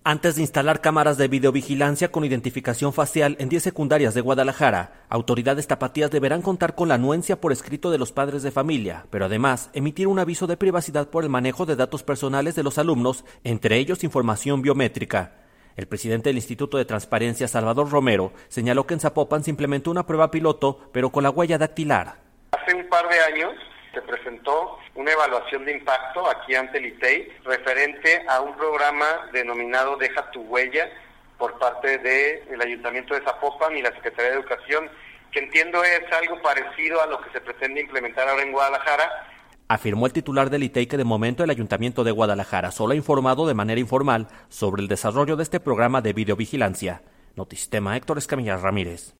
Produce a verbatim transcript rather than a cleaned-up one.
Antes de instalar cámaras de videovigilancia con identificación facial en diez secundarias de Guadalajara, autoridades tapatías deberán contar con la anuencia por escrito de los padres de familia, pero además emitir un aviso de privacidad por el manejo de datos personales de los alumnos, entre ellos información biométrica. El presidente del Instituto de Transparencia, Salvador Romero, señaló que en Zapopan se implementó una prueba piloto, pero con la huella dactilar. Hace un par de años se presentó una evaluación de impacto aquí ante el I T E I referente a un programa denominado Deja tu huella por parte del Ayuntamiento de Zapopan y la Secretaría de Educación, que entiendo es algo parecido a lo que se pretende implementar ahora en Guadalajara. Afirmó el titular del I T E I que de momento el Ayuntamiento de Guadalajara solo ha informado de manera informal sobre el desarrollo de este programa de videovigilancia. Notisistema, Héctor Escamilla Ramírez.